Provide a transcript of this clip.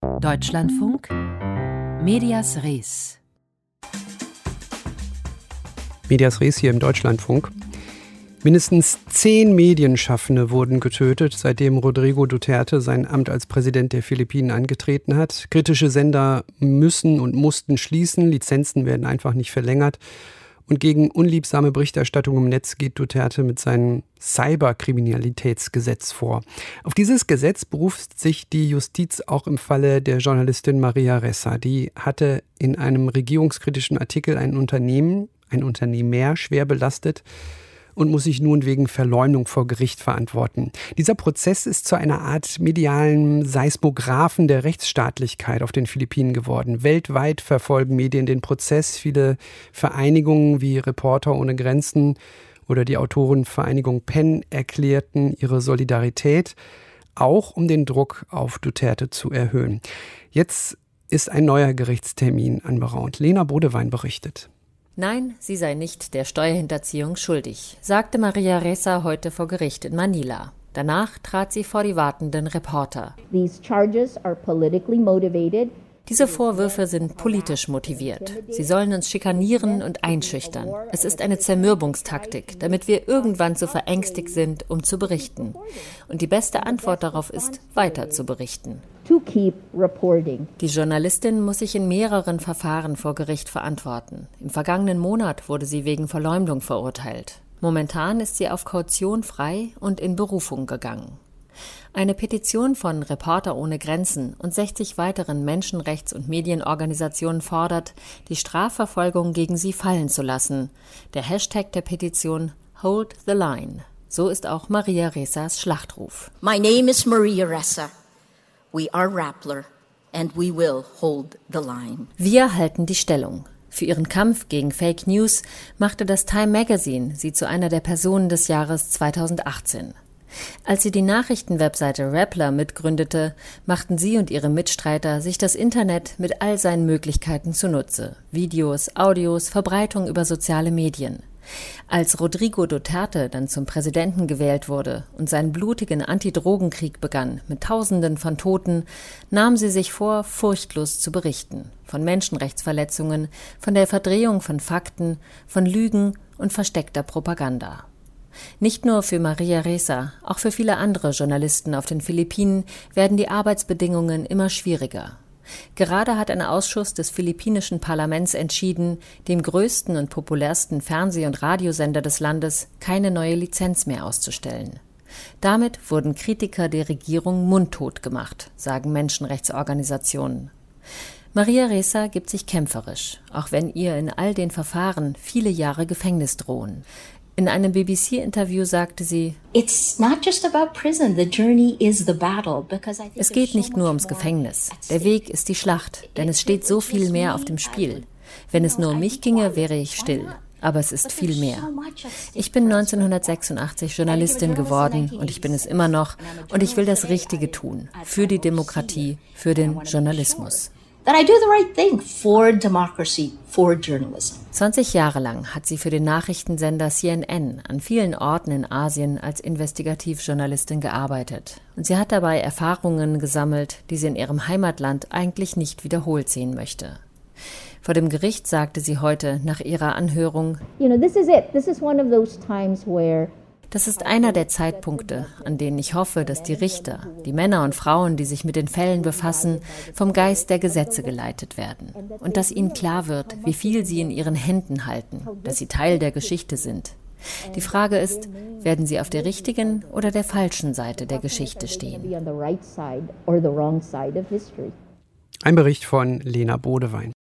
Deutschlandfunk Medias Res. Medias Res hier im Deutschlandfunk. Mindestens 10 Medienschaffende wurden getötet, seitdem Rodrigo Duterte sein Amt als Präsident der Philippinen angetreten hat. Kritische Sender müssen und mussten schließen, Lizenzen werden einfach nicht verlängert. Und gegen unliebsame Berichterstattung im Netz geht Duterte mit seinem Cyberkriminalitätsgesetz vor. Auf dieses Gesetz beruft sich die Justiz auch im Falle der Journalistin Maria Ressa. Die hatte in einem regierungskritischen Artikel ein Unternehmer schwer belastet und muss sich nun wegen Verleumdung vor Gericht verantworten. Dieser Prozess ist zu einer Art medialen Seismographen der Rechtsstaatlichkeit auf den Philippinen geworden. Weltweit verfolgen Medien den Prozess. Viele Vereinigungen wie Reporter ohne Grenzen oder die Autorenvereinigung PEN erklärten ihre Solidarität, auch um den Druck auf Duterte zu erhöhen. Jetzt ist ein neuer Gerichtstermin anberaumt. Lena Bodewein berichtet. Nein, sie sei nicht der Steuerhinterziehung schuldig, sagte Maria Ressa heute vor Gericht in Manila. Danach trat sie vor die wartenden Reporter. Diese Vorwürfe sind politisch motiviert. Sie sollen uns schikanieren und einschüchtern. Es ist eine Zermürbungstaktik, damit wir irgendwann zu verängstigt sind, um zu berichten. Und die beste Antwort darauf ist, weiter zu berichten. Die Journalistin muss sich in mehreren Verfahren vor Gericht verantworten. Im vergangenen Monat wurde sie wegen Verleumdung verurteilt. Momentan ist sie auf Kaution frei und in Berufung gegangen. Eine Petition von Reporter ohne Grenzen und 60 weiteren Menschenrechts- und Medienorganisationen fordert, die Strafverfolgung gegen sie fallen zu lassen. Der Hashtag der Petition Hold the Line. So ist auch Maria Ressas Schlachtruf. My name is Maria Ressa. We are Rappler and we will hold the line. Wir halten die Stellung. Für ihren Kampf gegen Fake News machte das Time Magazine sie zu einer der Personen des Jahres 2018. Als sie die Nachrichtenwebseite Rappler mitgründete, machten sie und ihre Mitstreiter sich das Internet mit all seinen Möglichkeiten zunutze. Videos, Audios, Verbreitung über soziale Medien. Als Rodrigo Duterte dann zum Präsidenten gewählt wurde und seinen blutigen Antidrogenkrieg begann mit Tausenden von Toten, nahm sie sich vor, furchtlos zu berichten. Von Menschenrechtsverletzungen, von der Verdrehung von Fakten, von Lügen und versteckter Propaganda. Nicht nur für Maria Ressa, auch für viele andere Journalisten auf den Philippinen werden die Arbeitsbedingungen immer schwieriger. Gerade hat ein Ausschuss des philippinischen Parlaments entschieden, dem größten und populärsten Fernseh- und Radiosender des Landes keine neue Lizenz mehr auszustellen. Damit wurden Kritiker der Regierung mundtot gemacht, sagen Menschenrechtsorganisationen. Maria Ressa gibt sich kämpferisch, auch wenn ihr in all den Verfahren viele Jahre Gefängnis drohen. In einem BBC-Interview sagte sie, Es geht nicht nur ums Gefängnis. Der Weg ist die Schlacht, denn es steht so viel mehr auf dem Spiel. Wenn es nur um mich ginge, wäre ich still. Aber es ist viel mehr. Ich bin 1986 Journalistin geworden und ich bin es immer noch. Und ich will das Richtige tun. Für die Demokratie, für den Journalismus. That I do the right thing for democracy, for journalism. 20 Jahre lang hat sie für den Nachrichtensender CNN an vielen Orten in Asien als Investigativjournalistin gearbeitet. Und sie hat dabei Erfahrungen gesammelt, die sie in ihrem Heimatland eigentlich nicht wiederholt sehen möchte. Vor dem Gericht sagte sie heute nach ihrer Anhörung, This is it. This is one of those times where das ist einer der Zeitpunkte, an denen ich hoffe, dass die Richter, die Männer und Frauen, die sich mit den Fällen befassen, vom Geist der Gesetze geleitet werden. Und dass ihnen klar wird, wie viel sie in ihren Händen halten, dass sie Teil der Geschichte sind. Die Frage ist, werden sie auf der richtigen oder der falschen Seite der Geschichte stehen? Ein Bericht von Lena Bodewein.